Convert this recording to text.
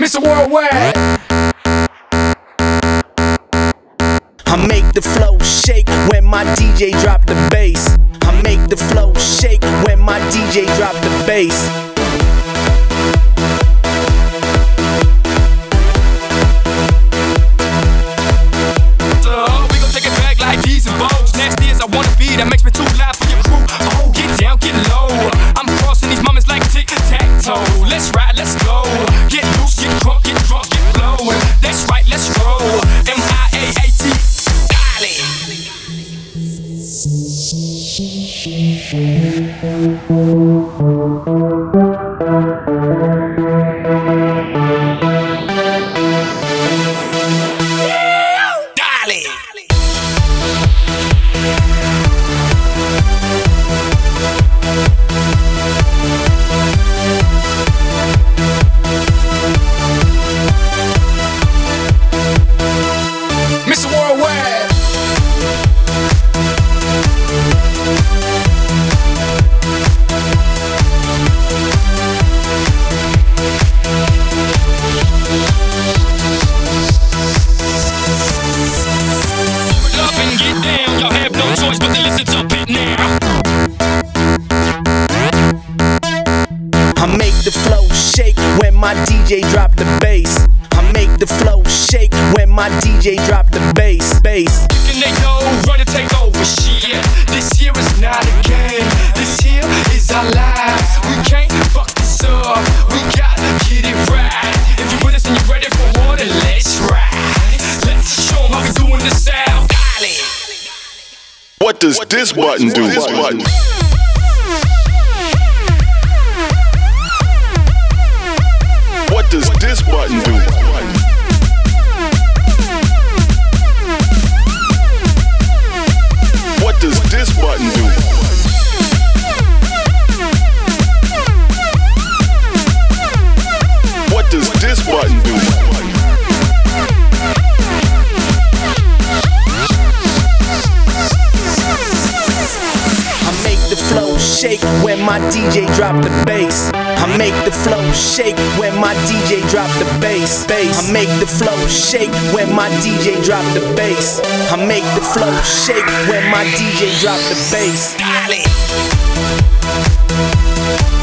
Mr. Worldwide. I make the flow shake when my DJ drop the bass. I make the flow shake when my DJ drop the bass. We gon' take it back like these and bows. Nasty as I wanna be, that makes me too loud for your crew. Oh, get down, get low. I'm crossing these moments like tic-tac-toe. Let's ride, let's go. Get loose, get drunk, get low. That's right, let's roll. M-I-A-A-T. Mr. Worldwide. Up and get down, y'all have no choice but to listen to it now. I make the flow shake when my DJ drop the bass. I make the flow shake when my DJ drop the bass. And they know, ready to take over shit. This here is not a game. This here is our lives. We can't fuck this up. We gotta get it right. If you with us and you're ready for war, then let's ride. Let's show 'em how we doing this out. What does this button do? What does this button do? What does this button do? What does this button do? I make the flow shake when my DJ drop the bass. I make the flow shake when my DJ drop the bass. I make the flow shake when my DJ drop the bass. I make the flow shake when my DJ drop the bass.